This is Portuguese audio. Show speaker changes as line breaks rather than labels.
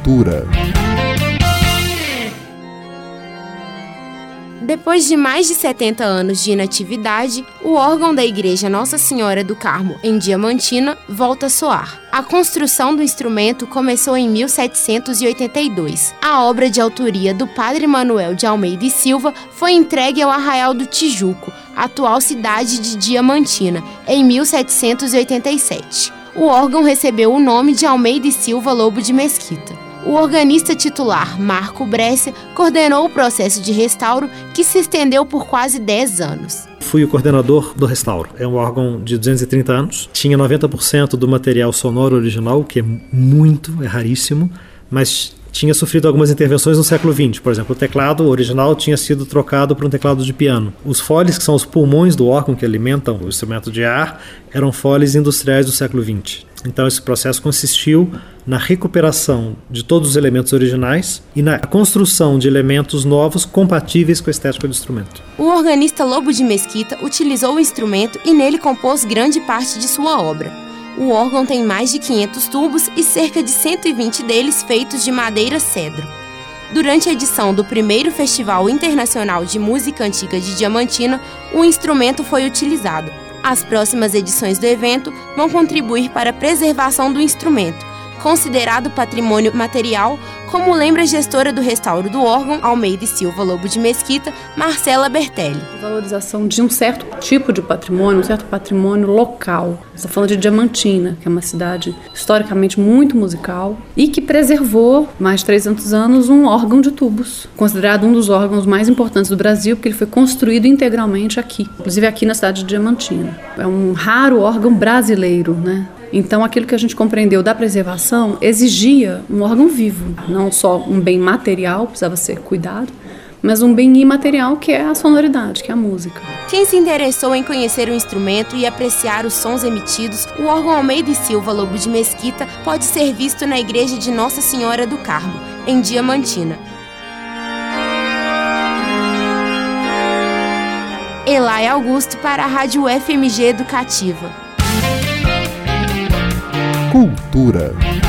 Cultura.
Depois de mais de 70 anos de inatividade, o órgão da Igreja Nossa Senhora do Carmo, em Diamantina, volta a soar. A construção do instrumento começou em 1782. A obra de autoria do padre Manuel de Almeida e Silva foi entregue ao Arraial do Tijuco, atual cidade de Diamantina, em 1787. O órgão recebeu o nome de Almeida e Silva Lobo de Mesquita. O organista titular, Marco Brescia, coordenou o processo de restauro, que se estendeu por quase 10 anos.
Fui o coordenador do restauro. É um órgão de 230 anos. Tinha 90% do material sonoro original, que é raríssimo, mas tinha sofrido algumas intervenções no século XX. Por exemplo, o teclado original tinha sido trocado por um teclado de piano. Os foles, que são os pulmões do órgão que alimentam o instrumento de ar, eram foles industriais do século XX. Então esse processo consistiu na recuperação de todos os elementos originais e na construção de elementos novos compatíveis com a estética do instrumento.
O organista Lobo de Mesquita utilizou o instrumento e nele compôs grande parte de sua obra. O órgão tem mais de 500 tubos e cerca de 120 deles feitos de madeira cedro. Durante a edição do primeiro Festival Internacional de Música Antiga de Diamantina, o instrumento foi utilizado. As próximas edições do evento vão contribuir para a preservação do instrumento, considerado patrimônio material, como lembra a gestora do restauro do órgão, Almeida e Silva Lobo de Mesquita, Marcela Bertelli.
A valorização de um certo tipo de patrimônio, um certo patrimônio local. Você está falando de Diamantina, que é uma cidade historicamente muito musical e que preservou, mais de 300 anos, um órgão de tubos, considerado um dos órgãos mais importantes do Brasil, porque ele foi construído integralmente aqui, inclusive aqui na cidade de Diamantina. É um raro órgão brasileiro, né? Então, aquilo que a gente compreendeu da preservação exigia um órgão vivo, não só um bem material, precisava ser cuidado, mas um bem imaterial, que é a sonoridade, que é a música.
Quem se interessou em conhecer o instrumento e apreciar os sons emitidos, o órgão Almeida e Silva Lobo de Mesquita pode ser visto na Igreja de Nossa Senhora do Carmo, em Diamantina. Elay Augusto para a Rádio FMG Educativa.
Cultura.